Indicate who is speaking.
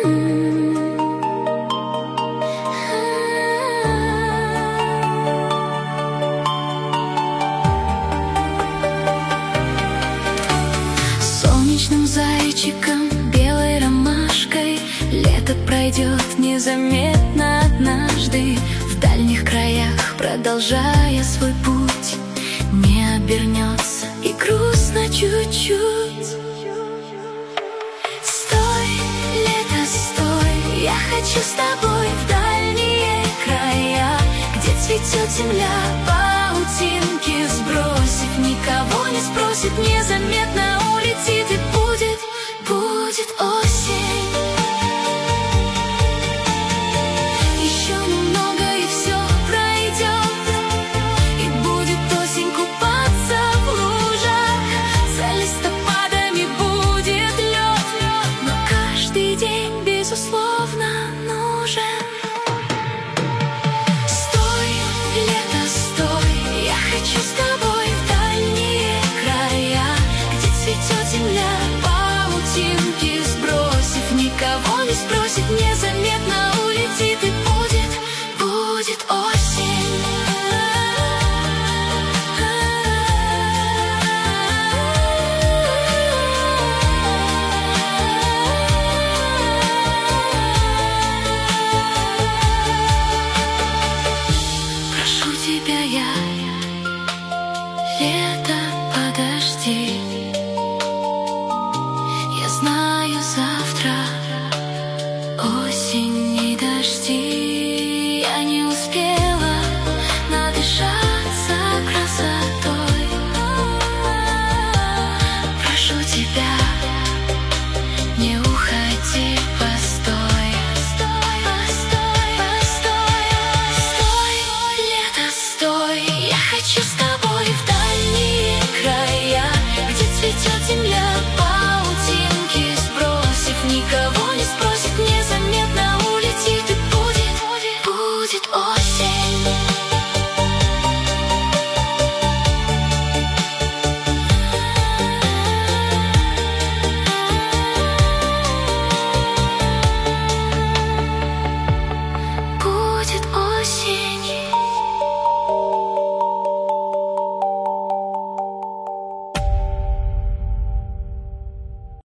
Speaker 1: Солнечным зайчиком, белой ромашкой лето пройдет незаметно однажды. В дальних краях, продолжая свой путь, не обернется и грустно чуть-чуть. Стой, лето, стой, я хочу с тобой в дальние края, где цветет земля, паутинки сбросив, никого не спросит, незаметно улетит, и будет осень. Еще немного, и все пройдет, и будет осень купаться в лужах, за листопадами будет лед, но каждый день безусловно нужен. Стой, лето, стой, я хочу с тобой в дальние края, где цветет земля, паутинки сбросив, никого не спросит, незаметно улетит, и будет осень. Прошу тебя я, лето, подожди. Я знаю, завтра осень и дожди. Я не успела надышаться красотой. Прошу тебя, не уходи, постой. Постой, лето, стой. Я хочу с тобой в дальние края, где цветет земля, паутинки сбросив, никого не спросит, незаметно улетит, и будет осень.